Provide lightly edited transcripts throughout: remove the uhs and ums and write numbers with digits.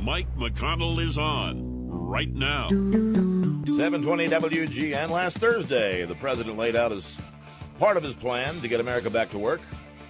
Mike McConnell is on right now. 720 WGN. Last Thursday, the president laid out as part of his plan to get America back to work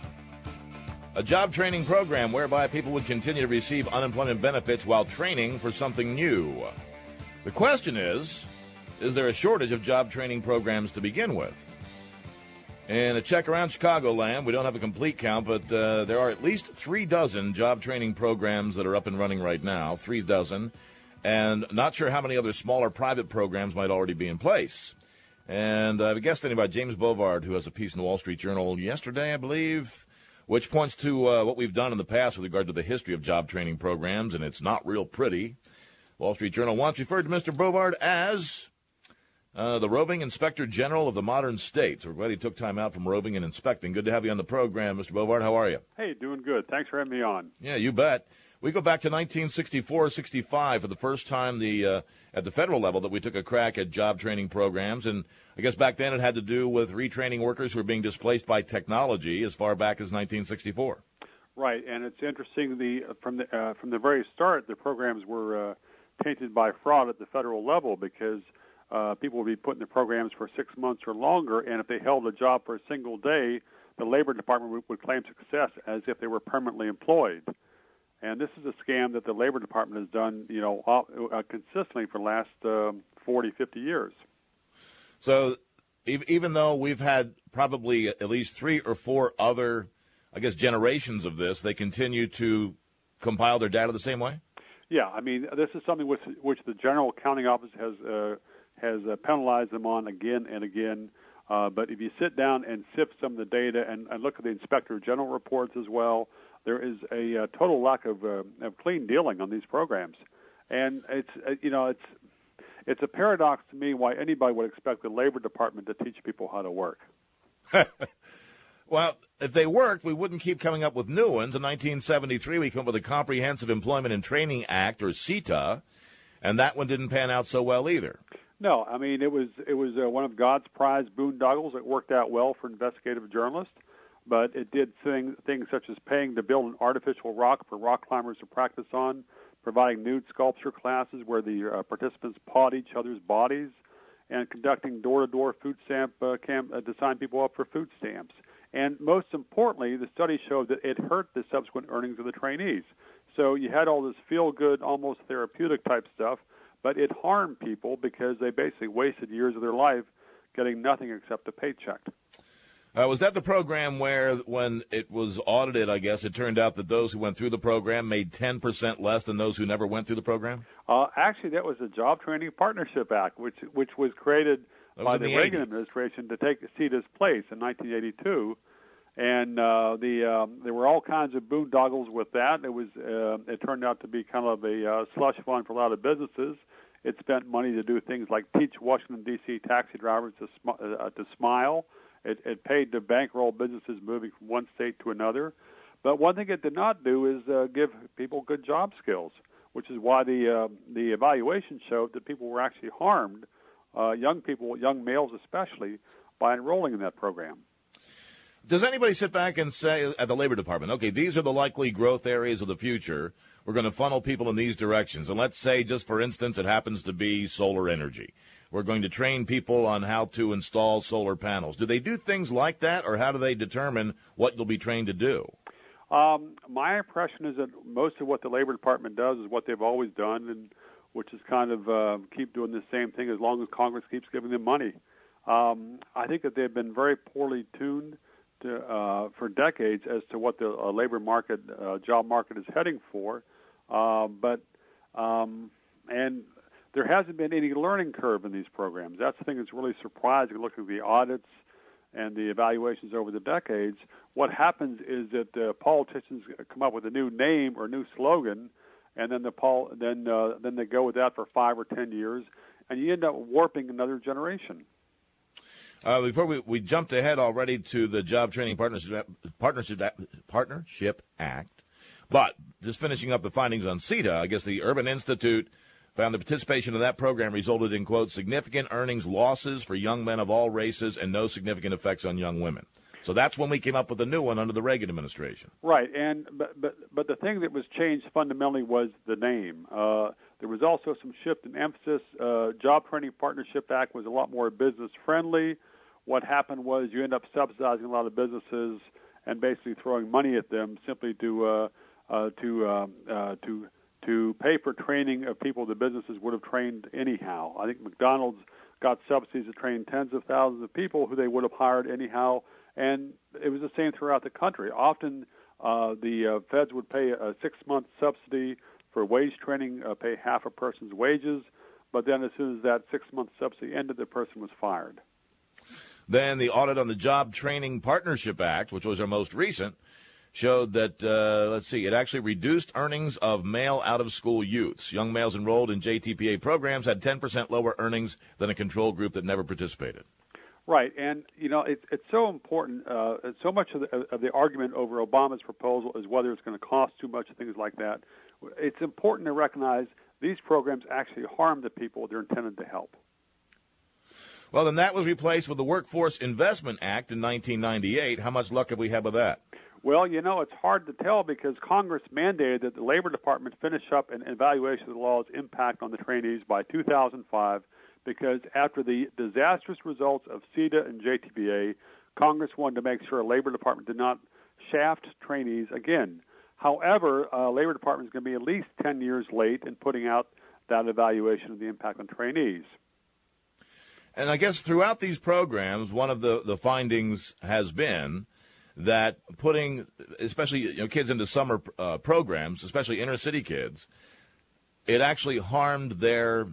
a job training program whereby people would continue to receive unemployment benefits while training for something new. The question is there a shortage of job training programs to begin with? In a check around Chicagoland, we don't have a complete count, but there are at least 36 job training programs that are up and running right now, 36, and not sure how many other smaller private programs might already be in place. And I have a guest standing by, James Bovard, who has a piece in the Wall Street Journal yesterday, I believe, which points to what we've done in the past with regard to the history of job training programs, and it's not real pretty. Wall Street Journal once referred to Mr. Bovard as the roving inspector general of the modern state. So we're glad he took time out from roving and inspecting. Good to have you on the program, Mr. Bovard. How are you? Hey, doing good. Thanks for having me on. Yeah, you bet. We go back to 1964-65 for the first time at the federal level that we took a crack at job training programs. And I guess back then it had to do with retraining workers who were being displaced by technology as far back as 1964. Right, and it's interesting. From the very start, the programs were tainted by fraud at the federal level because people would be put in the programs for 6 months or longer, and if they held a job for a single day, the Labor Department would claim success as if they were permanently employed. And this is a scam that the Labor Department has done, consistently for the last 40, 50 years. So even though we've had probably at least 3 or 4 other, I guess, generations of this, they continue to compile their data the same way? Yeah, I mean, this is something which the General Accounting Office has penalized them on again and again. But if you sit down and sift some of the data and look at the Inspector General reports as well, there is a total lack of clean dealing on these programs, and it's a paradox to me why anybody would expect the Labor Department to teach people how to work. Well, if they worked, we wouldn't keep coming up with new ones. In 1973, we came up with the Comprehensive Employment and Training Act, or CETA, and that one didn't pan out so well either. No, I mean, it was one of God's prized boondoggles. It worked out well for investigative journalists. But it did things such as paying to build an artificial rock for rock climbers to practice on, providing nude sculpture classes where the participants pawed each other's bodies, and conducting door-to-door food stamp camp to sign people up for food stamps. And most importantly, the study showed that it hurt the subsequent earnings of the trainees. So you had all this feel-good, almost therapeutic type stuff, but it harmed people because they basically wasted years of their life getting nothing except a paycheck. Was that the program where, when it was audited, I guess, it turned out that those who went through the program made 10% less than those who never went through the program? Actually, that was the Job Training Partnership Act, which was created by the Reagan administration to take CETA's place in 1982. And there were all kinds of boondoggles with that. It turned out to be kind of a slush fund for a lot of businesses. It spent money to do things like teach Washington, D.C. taxi drivers to smile. It paid to bankroll businesses moving from one state to another. But one thing it did not do is give people good job skills, which is why the evaluation showed that people were actually harmed, young people, young males especially, by enrolling in that program. Does anybody sit back and say at the Labor Department, okay, these are the likely growth areas of the future. We're going to funnel people in these directions. And let's say, just for instance, it happens to be solar energy. We're going to train people on how to install solar panels. Do they do things like that, or how do they determine what you'll be trained to do? My impression is that most of what the Labor Department does is what they've always done, and which is kind of keep doing the same thing as long as Congress keeps giving them money. I think that they've been very poorly tuned for decades as to what the labor market, job market is heading for. And there hasn't been any learning curve in these programs. That's the thing that's really surprising. Looking at the audits and the evaluations over the decades, what happens is that politicians come up with a new name or new slogan, and then then they go with that for 5 or 10 years, and you end up warping another generation. Before we jumped ahead already to the Job Training Partnership Act, but just finishing up the findings on CETA, I guess the Urban Institute found the participation in that program resulted in, quote, significant earnings losses for young men of all races and no significant effects on young women. So that's when we came up with a new one under the Reagan administration. Right, and but the thing that was changed fundamentally was the name. There was also some shift in emphasis. Job Training Partnership Act was a lot more business friendly. What happened was you end up subsidizing a lot of businesses and basically throwing money at them simply to pay for training of people the businesses would have trained anyhow. I think McDonald's got subsidies to train tens of thousands of people who they would have hired anyhow, and it was the same throughout the country. Often the feds would pay a 6-month subsidy for wage training, pay half a person's wages, but then as soon as that 6-month subsidy ended, the person was fired. Then the audit on the Job Training Partnership Act, which was our most recent, showed that, it actually reduced earnings of male out-of-school youths. Young males enrolled in JTPA programs had 10% lower earnings than a control group that never participated. Right, and it's so important. So much of the argument over Obama's proposal is whether it's going to cost too much and things like that. It's important to recognize these programs actually harm the people they're intended to help. Well, then that was replaced with the Workforce Investment Act in 1998. How much luck have we had with that? Well, it's hard to tell because Congress mandated that the Labor Department finish up an evaluation of the law's impact on the trainees by 2005 because after the disastrous results of CETA and JTPA, Congress wanted to make sure the Labor Department did not shaft trainees again. However, Labor Department is going to be at least 10 years late in putting out that evaluation of the impact on trainees. And I guess throughout these programs, one of the findings has been that putting, especially kids into summer programs, especially inner city kids, it actually harmed their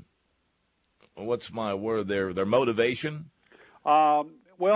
their motivation. Well,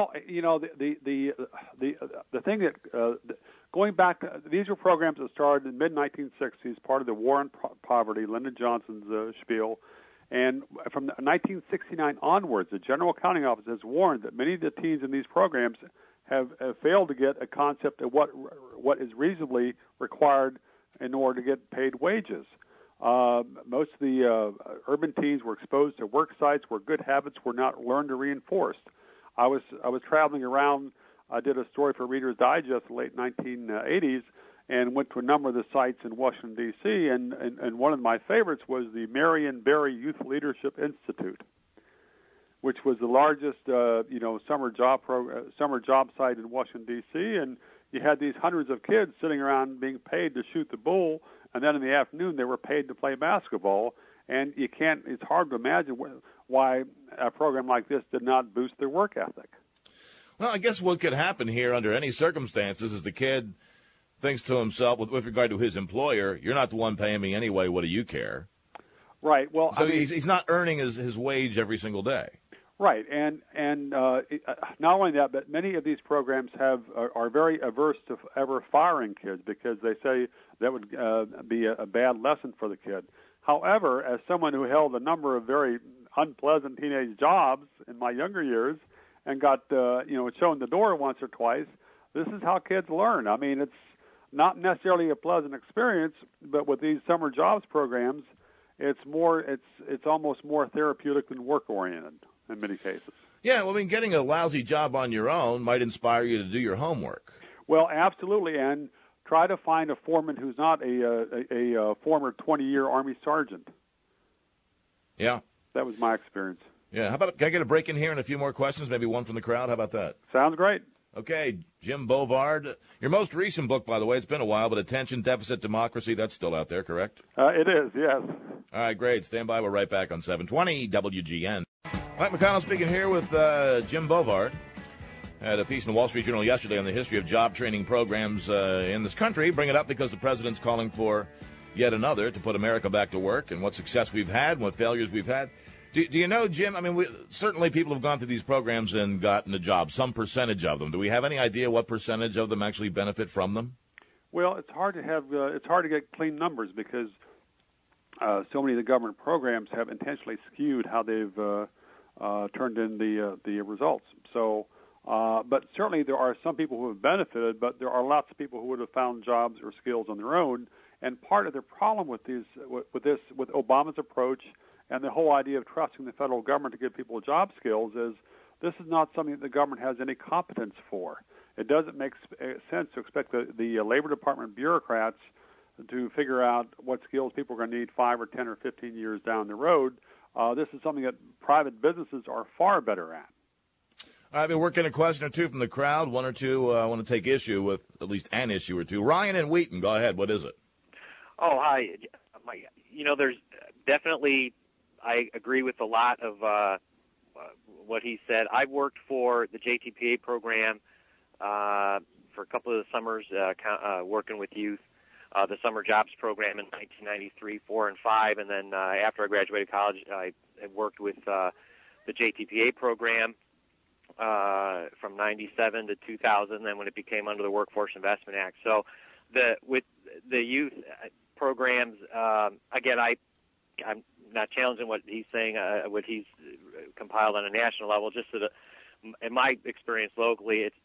the thing that going back, these were programs that started in mid-1960s, part of the War on Poverty, Lyndon Johnson's spiel. And from 1969 onwards, the General Accounting Office has warned that many of the teens in these programs have failed to get a concept of what is reasonably required in order to get paid wages. Most of the urban teens were exposed to work sites where good habits were not learned or reinforced. I was traveling around. I did a story for Reader's Digest in the late 1980s and went to a number of the sites in Washington, D.C., and one of my favorites was the Marion Barry Youth Leadership Institute, which was the largest, summer job site in Washington, D.C., and you had these hundreds of kids sitting around being paid to shoot the bull, and then in the afternoon they were paid to play basketball, and it's hard to imagine why a program like this did not boost their work ethic. Well, I guess what could happen here under any circumstances is the kid thinks to himself, with regard to his employer, you're not the one paying me anyway, what do you care? Right. Well, so he's not earning his wage every single day. Right, and not only that, but many of these programs are very averse to ever firing kids because they say that would be a bad lesson for the kid. However, as someone who held a number of very unpleasant teenage jobs in my younger years and got shown the door once or twice, this is how kids learn. I mean, it's not necessarily a pleasant experience, but with these summer jobs programs, it's almost more therapeutic than work oriented in many cases. Yeah, well, getting a lousy job on your own might inspire you to do your homework. Well, absolutely, and try to find a foreman who's not a former 20-year Army sergeant. Yeah. That was my experience. Yeah, how about, can I get a break in here and a few more questions, maybe one from the crowd? How about that? Sounds great. Okay, Jim Bovard. Your most recent book, by the way, it's been a while, but Attention Deficit Democracy, that's still out there, correct? It is, yes. All right, great. Stand by. We're right back on 720 WGN. Mike McConnell speaking here with Jim Bovard. Had a piece in the Wall Street Journal yesterday on the history of job training programs in this country. Bring it up because the president's calling for yet another to put America back to work and what success we've had and what failures we've had. Do you know, Jim, certainly people have gone through these programs and gotten a job, some percentage of them. Do we have any idea what percentage of them actually benefit from them? Well, it's hard to get clean numbers because so many of the government programs have intentionally skewed how they've turned in the results. So, but certainly there are some people who have benefited, but there are lots of people who would have found jobs or skills on their own. And part of the problem with Obama's approach and the whole idea of trusting the federal government to give people job skills is this is not something that the government has any competence for. it doesn't make sense to expect the Labor Department bureaucrats to figure out what skills people are going to need 5 or 10 or 15 years down the road. This is something that private businesses are far better at. I've been working a question or two from the crowd. One or two I want to take issue with, at least an issue or two. Ryan in Wheaton, go ahead. What is it? Oh, hi. There's definitely, I agree with a lot of what he said. I've worked for the JTPA program for a couple of the summers, working with youth, the Summer Jobs Program in 1993, 4, and 5, and then after I graduated college, I worked with the JTPA program from 97 to 2000, then when it became under the Workforce Investment Act. So with the youth programs, again, I'm not challenging what he's saying, what he's compiled on a national level, just that in my experience locally, it's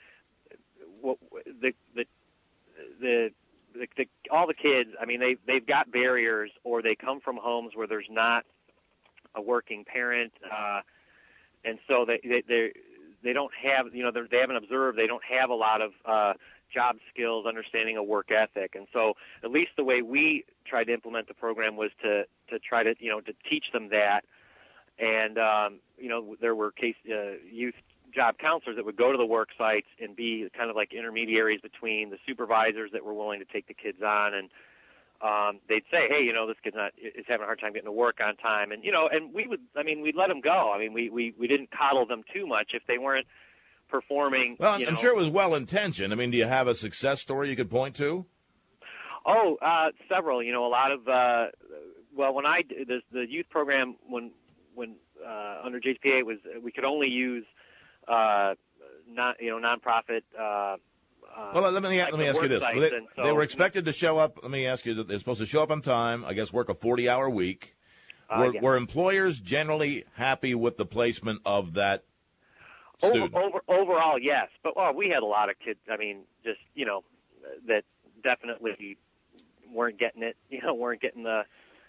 all the kids, I mean, they've got barriers, or they come from homes where there's not a working parent, and so they don't have, they haven't observed, they don't have a lot of job skills, understanding a work ethic. And so at least the way we tried to implement the program was to try to, to teach them that. And, there were youth job counselors that would go to the work sites and be kind of like intermediaries between the supervisors that were willing to take the kids on. And they'd say, hey, this kid's is having a hard time getting to work on time. And, and we'd let them go. I mean, we didn't coddle them too much if they weren't performing. Well, I'm sure it was well-intentioned. I mean, do you have a success story you could point to? Oh, several. A lot of, when I did the youth program, when under JTPA, we could only use nonprofit. Well, let me ask you this. They were expected to show up. Let me ask you, they're supposed to show up on time, I guess work a 40-hour week. Were employers generally happy with the placement of that student? Overall, yes. But, we had a lot of kids, that definitely weren't getting it, weren't getting the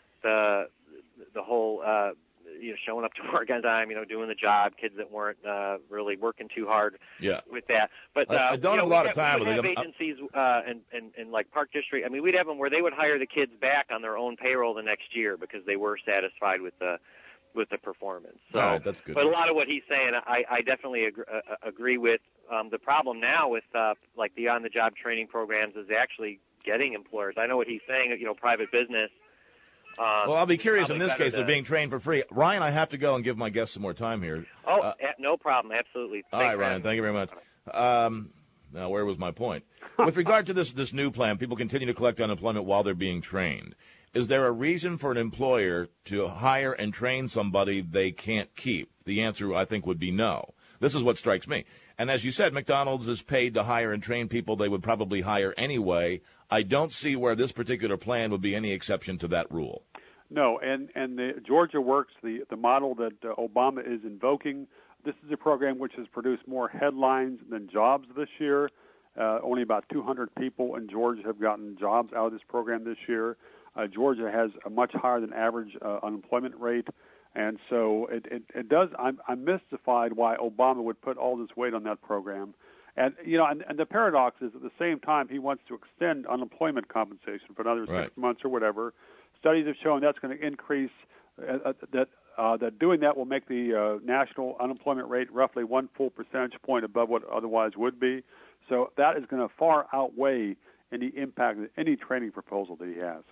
whole, showing up to work on time, doing the job, kids that weren't really working too hard with that. But I don't have a lot of time with them. Agencies and like Park District, we'd have them where they would hire the kids back on their own payroll the next year because they were satisfied with the performance. So, all right, that's good. But a lot of what he's saying, I definitely agree with. The problem now with like the on-the-job training programs is actually getting employers. I know what he's saying. Private business. Well, I'll be curious in this case. They're being trained for free. Ryan, I have to go and give my guests some more time here. Oh, no problem. Absolutely. All right, Ryan. Thank you very much. Now, where was my point? With regard to this new plan, people continue to collect unemployment while they're being trained. Is there a reason for an employer to hire and train somebody they can't keep? The answer, I think, would be no. This is what strikes me. And as you said, McDonald's is paid to hire and train people they would probably hire anyway. I don't see where this particular plan would be any exception to that rule. No, and the Georgia Works, the model that Obama is invoking, this is a program which has produced more headlines than jobs this year. Only about 200 people in Georgia have gotten jobs out of this program this year. Georgia has a much higher than average unemployment rate. And so it does. I'm mystified why Obama would put all this weight on that program, and and the paradox is at the same time he wants to extend unemployment compensation for another 6 months or whatever. Studies have shown that's going to increase. That doing that will make the national unemployment rate roughly 1 full percentage point above what it otherwise would be. So that is going to far outweigh any impact of any training proposal that he has.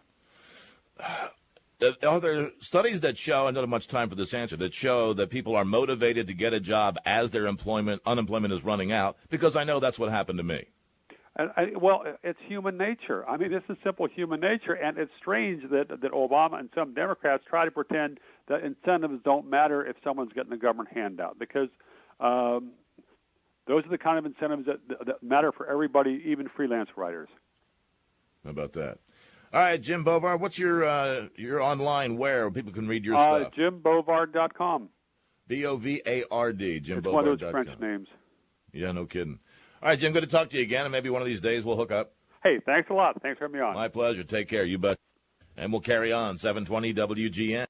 Are there studies that show, I don't have much time for this answer, that show that people are motivated to get a job as their unemployment is running out? Because I know that's what happened to me. Well, it's human nature. This is simple human nature, and it's strange that Obama and some Democrats try to pretend that incentives don't matter if someone's getting a government handout, because those are the kind of incentives that matter for everybody, even freelance writers. How about that? All right, Jim Bovard, what's your online where people can read your stuff? JimBovard.com. BOVARD, JimBovard.com. It's one of those French names. Yeah, no kidding. All right, Jim, good to talk to you again, and maybe one of these days we'll hook up. Hey, thanks a lot. Thanks for having me on. My pleasure. Take care. You bet. And we'll carry on. 720 WGN.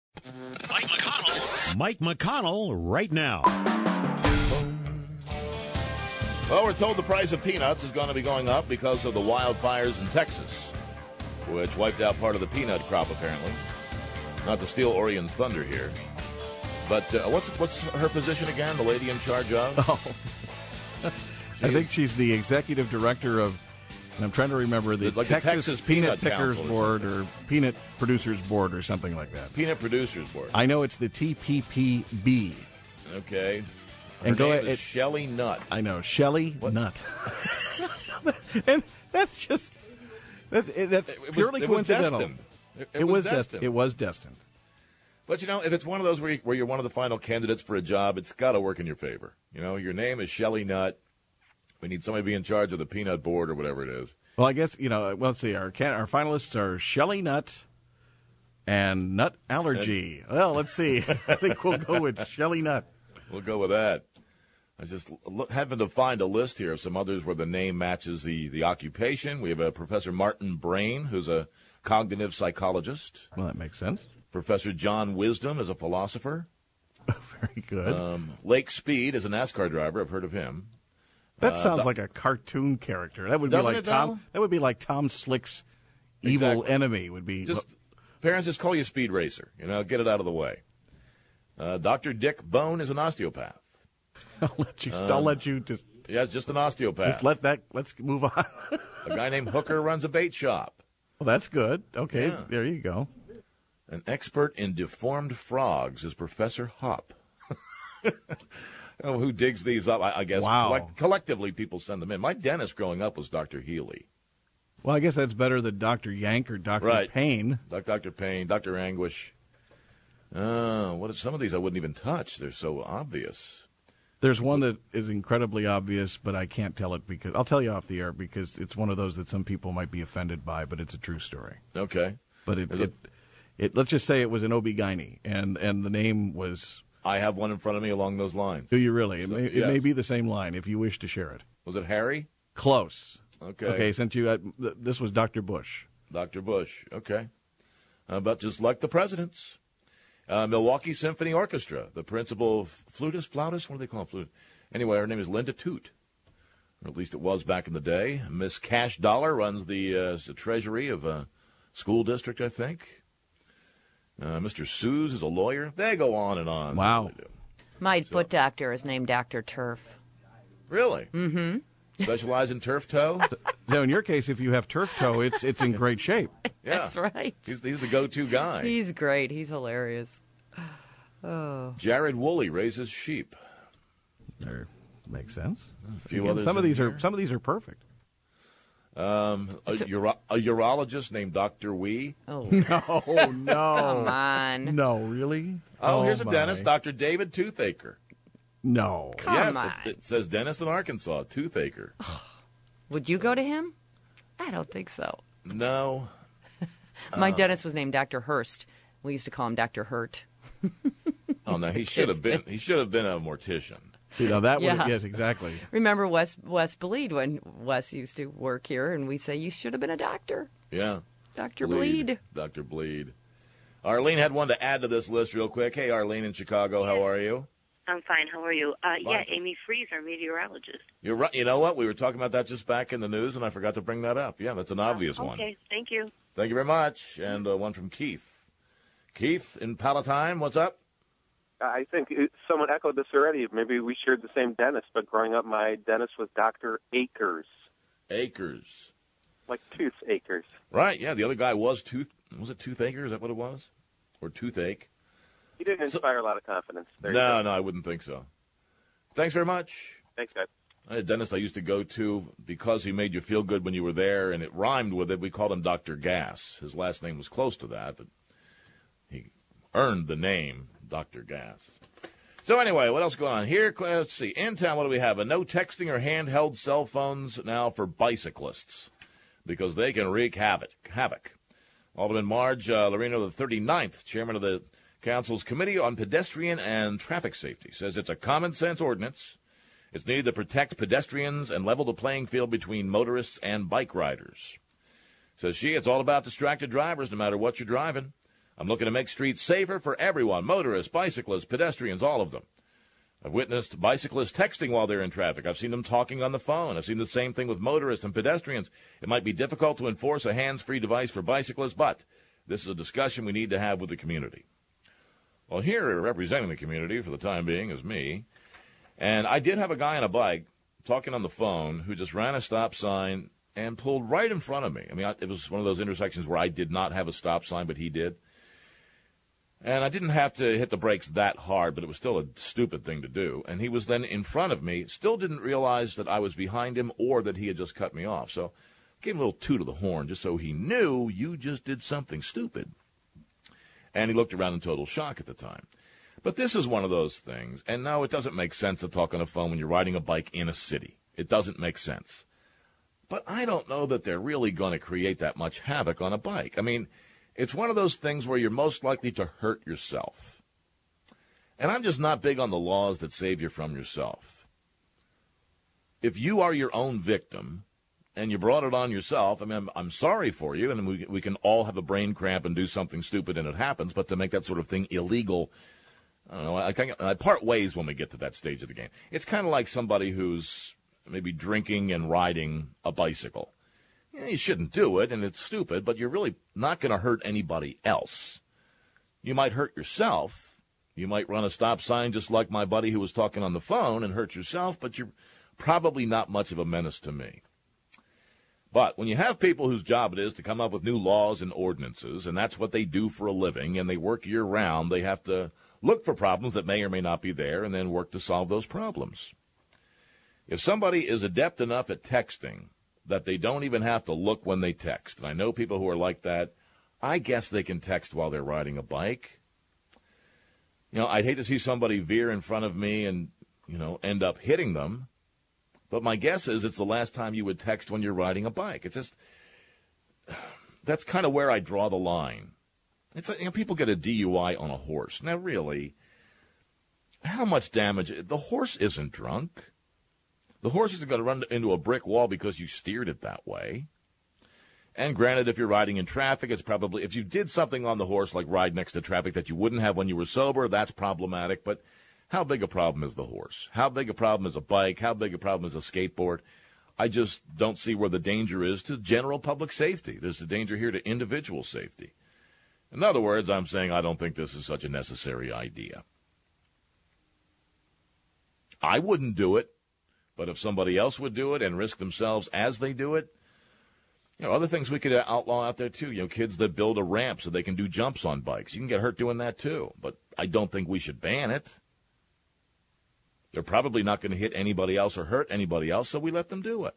Mike McConnell right now. Well, we're told the price of peanuts is going to be going up because of the wildfires in Texas, which wiped out part of the peanut crop, apparently. Not to steal Orion's thunder here. But what's her position again, the lady in charge of? Oh. I think she's the executive director of, and I'm trying to remember, the Texas Peanut Pickers Board or Peanut Producers Board or something like that. Peanut Producers Board. I know it's the TPPB. Okay. Her And name is Shelley Nutt. I know, Shelley Nutt. And that's purely coincidental. It was destined. It was destined. But, if it's one of those where you're one of the final candidates for a job, it's got to work in your favor. Your name is Shelley Nutt. We need somebody to be in charge of the peanut board or whatever it is. Well, I guess, let's see. Our finalists are Shelley Nutt and Nut Allergy. Well, let's see. I think we'll go with Shelley Nutt. We'll go with that. I just happened to find a list here of some others where the name matches the occupation. We have a Professor Martin Brain, who's a cognitive psychologist. Well, that makes sense. Professor John Wisdom is a philosopher. Very good. Lake Speed is a NASCAR driver. I've heard of him. That sounds like a cartoon character. That would be like Tom. That would be like Tom Slick's evil enemy. Would be. Parents just call you Speed Racer. Get it out of the way. Dr. Dick Bone is an osteopath. I'll let you just. Yeah, just an osteopath. Let's move on. A guy named Hooker runs a bait shop. Well, that's good. Okay, yeah. There you go. An expert in deformed frogs is Professor Hop. Who digs these up? I guess collectively people send them in. My dentist growing up was Dr. Healy. Well, I guess that's better than Dr. Yank or Dr. Payne. Dr. Payne, Dr. Anguish. What are some of these I wouldn't even touch? They're so obvious. There's one that is incredibly obvious, but I can't tell it because I'll tell you off the air because it's one of those that some people might be offended by, but it's a true story. Okay. But it let's just say it was an OB-GYN, and the name was... I have one in front of me along those lines. Do you really? It may be the same line if you wish to share it. Was it Harry? Close. Okay. Okay, since you... this was Dr. Bush. Dr. Bush, okay. But just like the presidents... Milwaukee Symphony Orchestra, the principal flautist, what do they call flute? Anyway, her name is Linda Toot, or at least it was back in the day. Miss Cash Dollar runs the treasury of a school district, I think. Mr. Suze is a lawyer. They go on and on. Wow. My foot doctor is named Dr. Turf. Really? Mm-hmm. Specialize in turf toe? So in your case, if you have turf toe, it's in great shape. Yeah. That's right. He's the go-to guy. He's great. He's hilarious. Oh. Jared Woolley raises sheep. There makes sense. A few others. Some of these are perfect. A urologist named Dr. Wee. Oh no! Come on. No, really? Here's a dentist, Dr. David Toothaker. No. Come on. It says dentist in Arkansas, Toothaker. Would you go to him? I don't think so. No. My dentist was named Dr. Hurst. We used to call him Dr. Hurt. Oh no, he should have been. He should have been a mortician. That would. Yes, exactly. Remember Wes Bleed when Wes used to work here, and we say you should have been a doctor. Yeah. Dr. Bleed. Dr. Bleed. Arlene had one to add to this list real quick. Hey, Arlene in Chicago, how are you? I'm fine. How are you? Yeah, Amy Freeze, our meteorologist. You're right. You know what? We were talking about that just back in the news, and I forgot to bring that up. Yeah, that's an obvious one. Okay, thank you. Thank you very much. And one from Keith. Keith in Palatine, what's up? I think someone echoed this already. Maybe we shared the same dentist, but growing up, my dentist was Dr. Akers. Akers. Like Tooth Acres. Right, yeah. The other guy was it Toothaker? Is that what it was? Or Toothache? He didn't inspire a lot of confidence. No, I wouldn't think so. Thanks very much. Thanks, guys. I had a dentist I used to go to because he made you feel good when you were there, and it rhymed with it. We called him Dr. Gas. His last name was close to that, but he earned the name Dr. Gas. So anyway, what else going on here? Let's see. In town, what do we have? A no texting or handheld cell phones now for bicyclists because they can wreak havoc. Alderman Marge Lorino, the 39th, chairman of the Council's Committee on Pedestrian and Traffic Safety, says it's a common-sense ordinance. It's needed to protect pedestrians and level the playing field between motorists and bike riders. Says she, it's all about distracted drivers no matter what you're driving. I'm looking to make streets safer for everyone, motorists, bicyclists, pedestrians, all of them. I've witnessed bicyclists texting while they're in traffic. I've seen them talking on the phone. I've seen the same thing with motorists and pedestrians. It might be difficult to enforce a hands-free device for bicyclists, but this is a discussion we need to have with the community. Well, here representing the community for the time being is me. And I did have a guy on a bike talking on the phone who just ran a stop sign and pulled right in front of me. I mean, it was one of those intersections where I did not have a stop sign, but he did. And I didn't have to hit the brakes that hard, but it was still a stupid thing to do. And he was then in front of me, still didn't realize that I was behind him or that he had just cut me off. So I gave him a little toot of the horn just so he knew you just did something stupid. And he looked around in total shock at the time. But this is one of those things. And no, it doesn't make sense to talk on the phone when you're riding a bike in a city. It doesn't make sense. But I don't know that they're really going to create that much havoc on a bike. I mean, it's one of those things where you're most likely to hurt yourself. And I'm just not big on the laws that save you from yourself. If you are your own victim and you brought it on yourself, I mean, I'm sorry for you, and we can all have a brain cramp and do something stupid and it happens, but to make that sort of thing illegal, I don't know, I part ways when we get to that stage of the game. It's kind of like somebody who's maybe drinking and riding a bicycle. You shouldn't do it, and it's stupid, but you're really not going to hurt anybody else. You might hurt yourself. You might run a stop sign just like my buddy who was talking on the phone and hurt yourself, but you're probably not much of a menace to me. But when you have people whose job it is to come up with new laws and ordinances, and that's what they do for a living, and they work year-round, they have to look for problems that may or may not be there and then work to solve those problems. If somebody is adept enough at texting that they don't even have to look when they text, and I know people who are like that, I guess they can text while they're riding a bike. You know, I'd hate to see somebody veer in front of me and, end up hitting them, but my guess is it's the last time you would text when you're riding a bike. It's just, that's kind of where I draw the line. It's like, people get a DUI on a horse. Now, really, how much damage? The horse isn't drunk. The horse isn't going to run into a brick wall because you steered it that way. And granted, if you're riding in traffic, it's probably, if you did something on the horse, like ride next to traffic that you wouldn't have when you were sober, that's problematic. But how big a problem is the horse? How big a problem is a bike? How big a problem is a skateboard? I just don't see where the danger is to general public safety. There's the danger here to individual safety. In other words, I'm saying I don't think this is such a necessary idea. I wouldn't do it. But if somebody else would do it and risk themselves as they do it, other things we could outlaw out there too. Kids that build a ramp so they can do jumps on bikes. You can get hurt doing that too. But I don't think we should ban it. They're probably not going to hit anybody else or hurt anybody else, so we let them do it.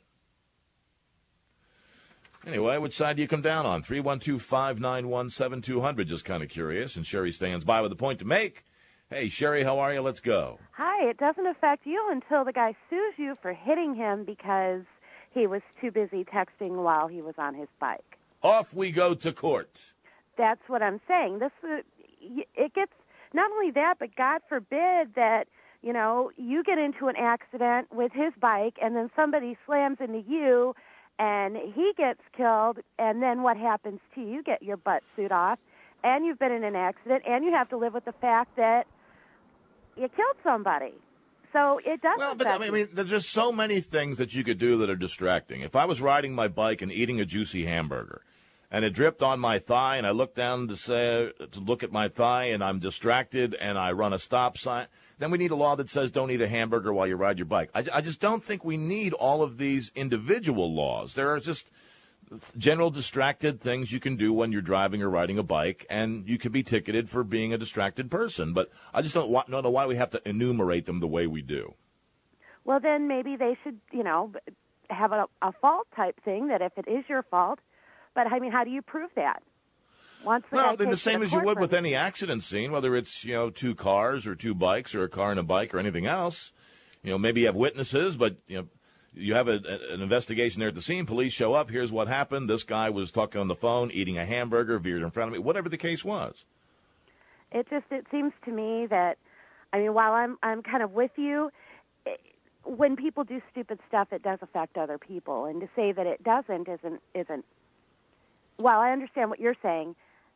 Anyway, which side do you come down on? 312-591-7200, just kind of curious. And Sherry stands by with a point to make. Hey, Sherry, how are you? Let's go. Hi. It doesn't affect you until the guy sues you for hitting him because he was too busy texting while he was on his bike. Off we go to court. That's what I'm saying. It gets not only that, but God forbid that, you get into an accident with his bike and then somebody slams into you and he gets killed, and then what happens to you? You get your butt sued off, and you've been in an accident, and you have to live with the fact that you killed somebody. So it doesn't. Well, but I mean, there's just so many things that you could do that are distracting. If I was riding my bike and eating a juicy hamburger, and it dripped on my thigh, and I look down to look at my thigh, and I'm distracted, and I run a stop sign, then we need a law that says don't eat a hamburger while you ride your bike. I just don't think we need all of these individual laws. There are just general distracted things you can do when you're driving or riding a bike, and you could be ticketed for being a distracted person. But I just don't know why we have to enumerate them the way we do. Well, then maybe they should, have a fault type thing, that if it is your fault. But, I mean, how do you prove that? The same as you would with any accident scene, whether it's, two cars or two bikes or a car and a bike or anything else. Maybe you have witnesses, but, you have an investigation there at the scene. Police show up. Here's what happened. This guy was talking on the phone, eating a hamburger, veered in front of me, whatever the case was. It seems to me that, while I'm kind of with you, when people do stupid stuff, it does affect other people. And to say that it doesn't isn't. While I understand what you're saying,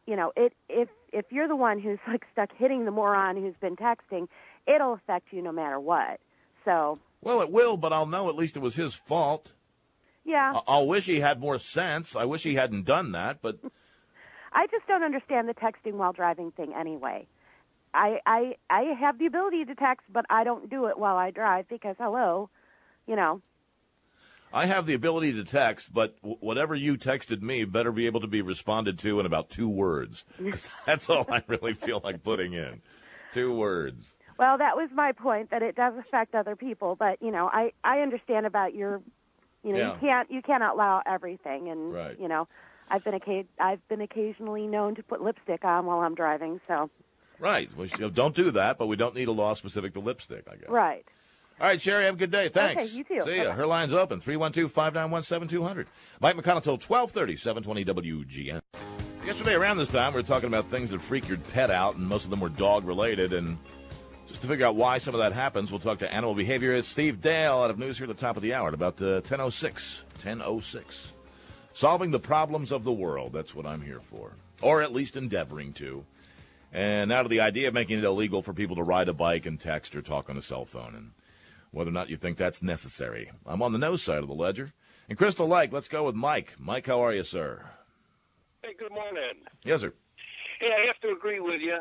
if you're the one who's like stuck hitting the moron who's been texting, it'll affect you no matter what. So. Well, it will, but I'll know at least it was his fault. Yeah. I'll wish he had more sense. I wish he hadn't done that, but. I just don't understand the texting while driving thing anyway. I have the ability to text, but I don't do it while I drive because, hello, I have the ability to text, but whatever you texted me better be able to be responded to in about 2 words. 'Cause that's all I really feel like putting in. 2 words. Well, that was my point, that it does affect other people, but, I understand about your, you can't outlaw everything, and, right. I've been occasionally known to put lipstick on while I'm driving, so. Right. Well, don't do that, but we don't need a law specific to lipstick, I guess. Right. All right, Sherry, have a good day. Thanks. Okay, you too. See ya. Her line's open, 312-591-7200. Mike McConnell till 12:30, 720 WGN. Yesterday around this time, we were talking about things that freak your pet out, and most of them were dog-related, and just to figure out why some of that happens, we'll talk to animal behaviorist Steve Dale out of news here at the top of the hour at about 10:06. Solving the problems of the world, that's what I'm here for, or at least endeavoring to. And now to the idea of making it illegal for people to ride a bike and text or talk on a cell phone, and whether or not you think that's necessary. I'm on the no side of the ledger. In Crystal Lake, let's go with Mike. Mike, how are you, sir? Hey, good morning. Yes, sir. Hey, I have to agree with you.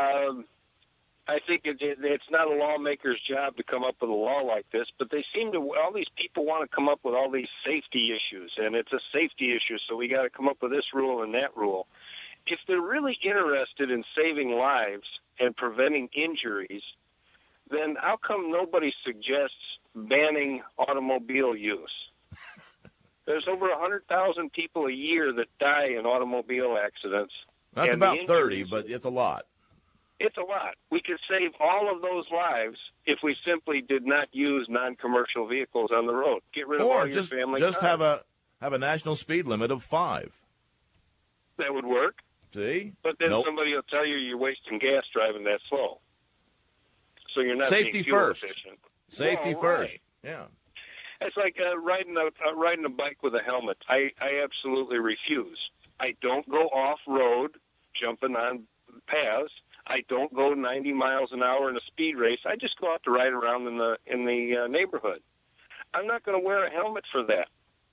I think it's not a lawmaker's job to come up with a law like this, but they seem to, all these people want to come up with all these safety issues, and it's a safety issue, so we got to come up with this rule and that rule. If they're really interested in saving lives and preventing injuries, then how come nobody suggests banning automobile use? There's over 100,000 people a year that die in automobile accidents. That's about 30, but it's a lot. It's a lot. We could save all of those lives if we simply did not use non-commercial vehicles on the road. Get rid of all your family just cars. have a national speed limit of 5. That would work. See? But then somebody will tell you you're wasting gas driving that slow. So you're not safety being fuel first. efficient. Safety first. Yeah. It's like riding a bike with a helmet. I absolutely refuse. I don't go off-road jumping on paths. I don't go 90 miles an hour in a speed race. I just go out to ride around in the neighborhood. I'm not going to wear a helmet for that.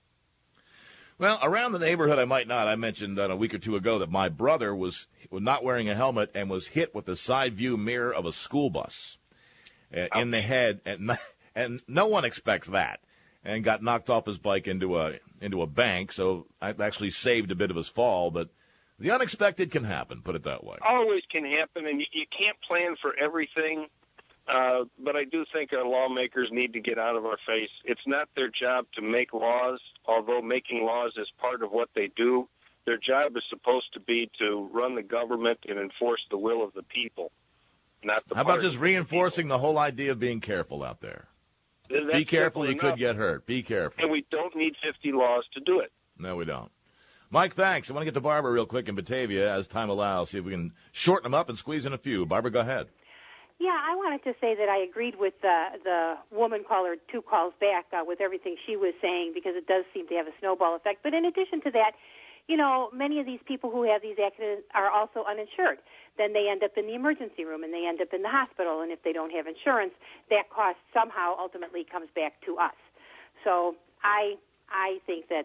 Well, around the neighborhood, I might not. I mentioned a week or two ago that my brother was not wearing a helmet and was hit with the side view mirror of a school bus in the head, and no one expects that, and got knocked off his bike into a bank. So I actually saved a bit of his fall, but the unexpected can happen. Put it that way. Always can happen, and you can't plan for everything. But I do think our lawmakers need to get out of our face. It's not their job to make laws, although making laws is part of what they do. Their job is supposed to be to run the government and enforce the will of the people, not the How about just reinforcing the whole idea of being careful out there? Be careful, you could get hurt. Be careful. And we don't need 50 laws to do it. No, we don't. Mike, thanks. I want to get to Barbara real quick in Batavia as time allows. See if we can shorten them up and squeeze in a few. Barbara, go ahead. Yeah, I wanted to say that I agreed with the woman caller 2 calls back with everything she was saying, because it does seem to have a snowball effect. But in addition to that, many of these people who have these accidents are also uninsured. Then they end up in the emergency room and they end up in the hospital. And if they don't have insurance, that cost somehow ultimately comes back to us. So I think that,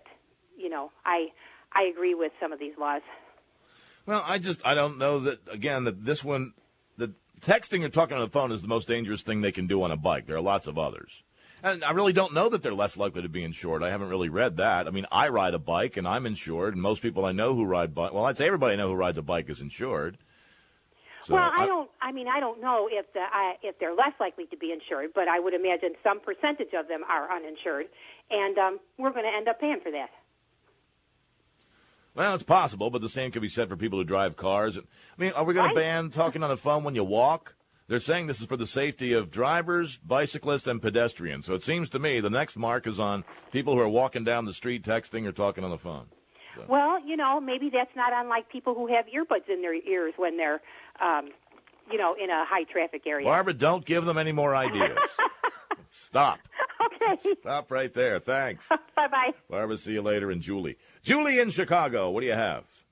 I agree with some of these laws. Well, I don't know that, again, that this one, the texting or talking on the phone is the most dangerous thing they can do on a bike. There are lots of others. And I really don't know that they're less likely to be insured. I haven't really read that. I mean, I ride a bike and I'm insured, and most people I know who ride bike, well, I'd say everybody I know who rides a bike is insured. So well, I don't know if they're less likely to be insured, but I would imagine some percentage of them are uninsured, and we're going to end up paying for that. Well, it's possible, but the same could be said for people who drive cars. I mean, are we going to ban talking on the phone when you walk? They're saying this is for the safety of drivers, bicyclists, and pedestrians. So it seems to me the next mark is on people who are walking down the street texting or talking on the phone. So. Well, maybe that's not unlike people who have earbuds in their ears when they're, in a high-traffic area. Barbara, don't give them any more ideas. Stop. Okay. Stop right there. Thanks. Bye-bye. Barbara, see you later. And Julie in Chicago, what do you have?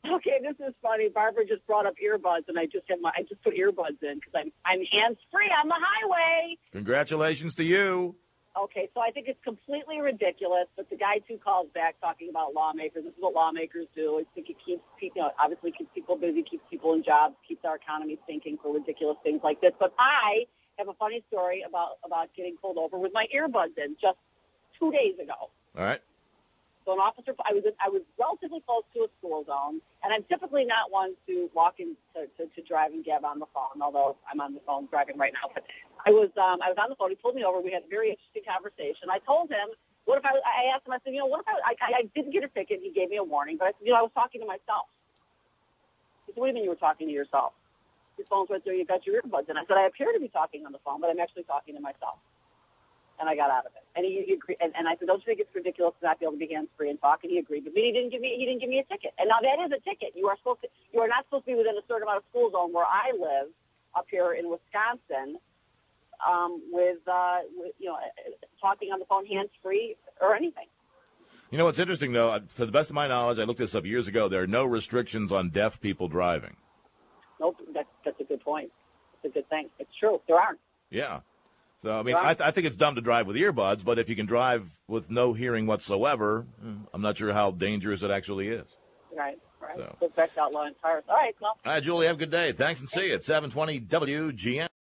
Okay, this is funny. Barbara just brought up earbuds, and I just put earbuds in because I'm hands-free on the highway. Congratulations to you. Okay, so I think it's completely ridiculous, but the guy, too, calls back talking about lawmakers. This is what lawmakers do. I think it keeps people, obviously keeps people busy, keeps people in jobs, keeps our economy thinking for ridiculous things like this. But I have a funny story about getting pulled over with my earbuds in just 2 days ago. All right. So an officer, I was relatively close to a school zone, and I'm typically not one to walk in to drive and gab on the phone, although I'm on the phone driving right now. But I was on the phone. He pulled me over. We had a very interesting conversation. I told him, what if I asked him, I said, what if I didn't get a ticket? He gave me a warning, but I said, I was talking to myself. He said, what do you mean you were talking to yourself? Your phone's right there. You got your earbuds in. I said, I appear to be talking on the phone, but I'm actually talking to myself. And I got out of it. And he agreed. And I said, don't you think it's ridiculous to not be able to be hands-free and talk? And he agreed. But he didn't give me a ticket. And now that is a ticket. You are not supposed to be within a certain amount of school zone where I live up here in Wisconsin with talking on the phone hands-free or anything. You know what's interesting, though? To the best of my knowledge, I looked this up years ago. There are no restrictions on deaf people driving. Nope. That's a good point. It's a good thing. It's true. There aren't. Yeah. So, I mean, I think it's dumb to drive with earbuds, but if you can drive with no hearing whatsoever, I'm not sure how dangerous it actually is. Right. So. Back to outlawing tires. All right, well. All right, Julie, have a good day. Thanks and see you at 720 WGN.